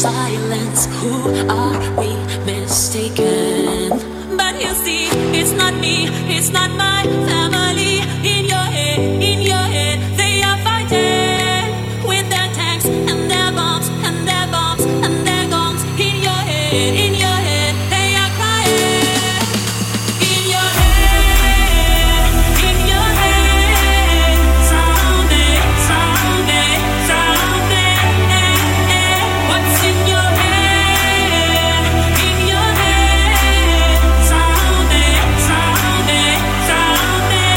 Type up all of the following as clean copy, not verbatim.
silence. Who are we mistaken? But you see, it's not me, it's not my family. In your head, they are fighting with their tanks and their bombs and their bombs and their guns. In your head, they are crying. In your head, someday, someday, someday. What's in your head? In your head, someday, someday, someday.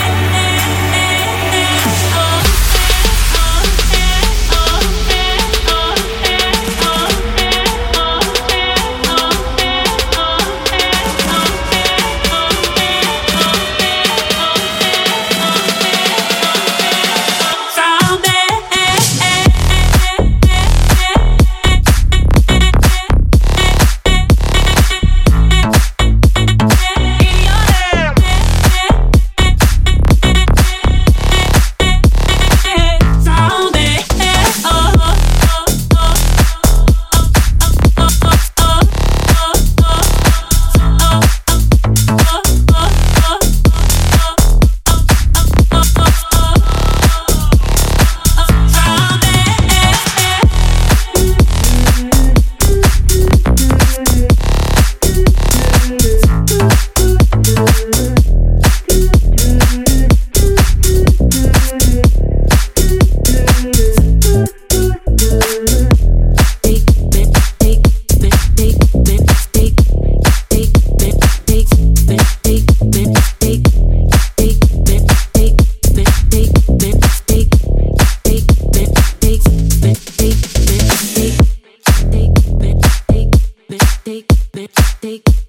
Take